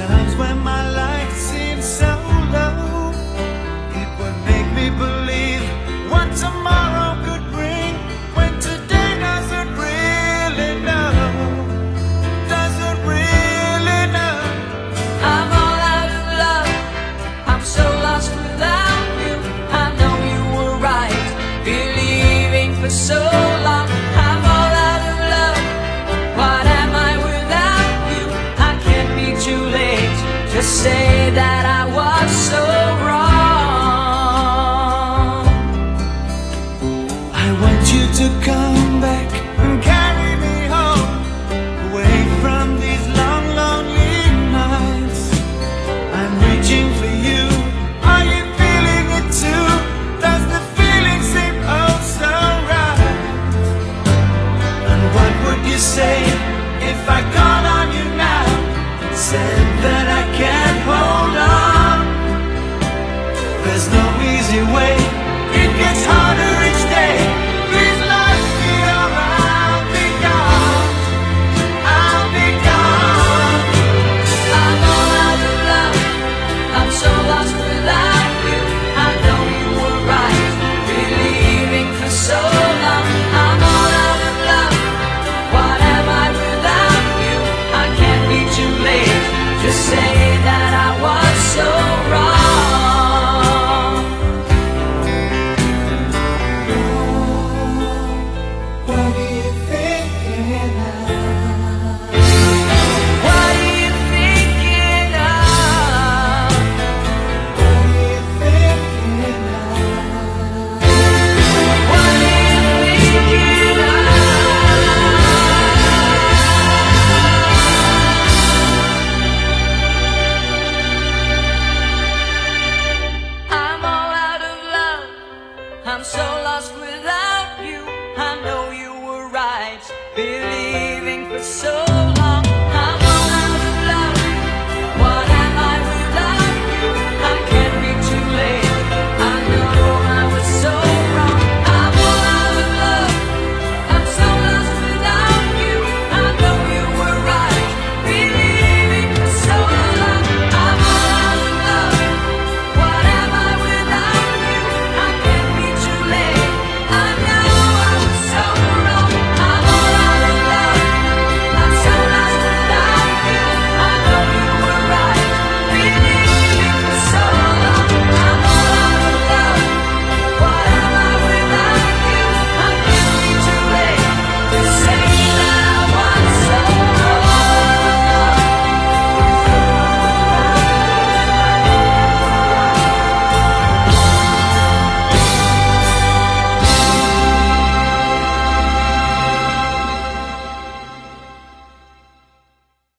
times when my life seems so low, it would make me believe what tomorrow could bring, when today doesn't really know, doesn't really know. I'm all out of love, I'm so lost without you. I know you were right, believing for so long. I'm all out of love, what am I without you? I can't be too late to say that I was so wrong. I want you to come back and carry me home, away from these long, lonely nights. I'm reaching for you, are you feeling it too? Does the feeling seem oh so right? And what would you say if I called on you now, said that I